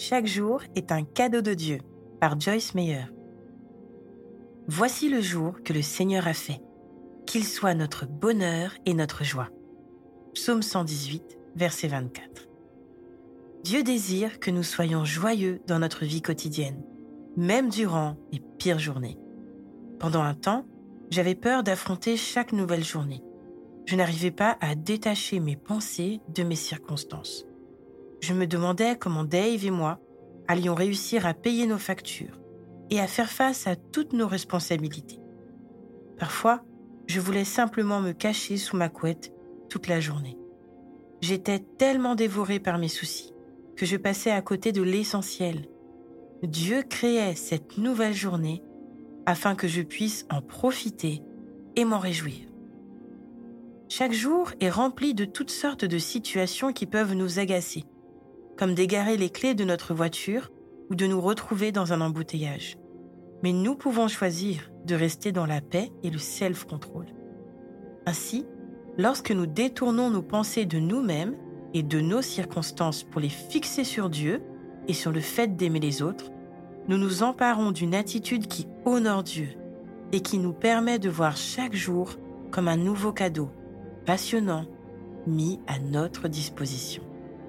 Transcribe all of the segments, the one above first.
Chaque jour est un cadeau de Dieu, par Joyce Meyer. Voici le jour que le Seigneur a fait, qu'il soit notre bonheur et notre joie. Psaume 118, verset 24. Dieu désire que nous soyons joyeux dans notre vie quotidienne, même durant les pires journées. Pendant un temps, j'avais peur d'affronter chaque nouvelle journée. Je n'arrivais pas à détacher mes pensées de mes circonstances. Je me demandais comment Dave et moi allions réussir à payer nos factures et à faire face à toutes nos responsabilités. Parfois, je voulais simplement me cacher sous ma couette toute la journée. J'étais tellement dévorée par mes soucis que je passais à côté de l'essentiel. Dieu créait cette nouvelle journée afin que je puisse en profiter et m'en réjouir. Chaque jour est rempli de toutes sortes de situations qui peuvent nous agacer, comme d'égarer les clés de notre voiture ou de nous retrouver dans un embouteillage. Mais nous pouvons choisir de rester dans la paix et le self-control. Ainsi, lorsque nous détournons nos pensées de nous-mêmes et de nos circonstances pour les fixer sur Dieu et sur le fait d'aimer les autres, nous nous emparons d'une attitude qui honore Dieu et qui nous permet de voir chaque jour comme un nouveau cadeau, passionnant, mis à notre disposition.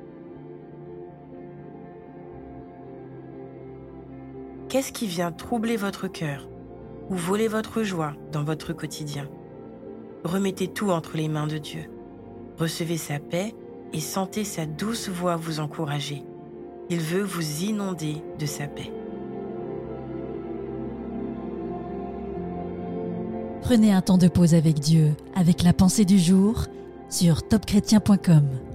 Qu'est-ce qui vient troubler votre cœur ou voler votre joie dans votre quotidien? Remettez tout entre les mains de Dieu. Recevez sa paix et sentez sa douce voix vous encourager. Il veut vous inonder de sa paix. Prenez un temps de pause avec Dieu, avec la pensée du jour, sur topchrétien.com.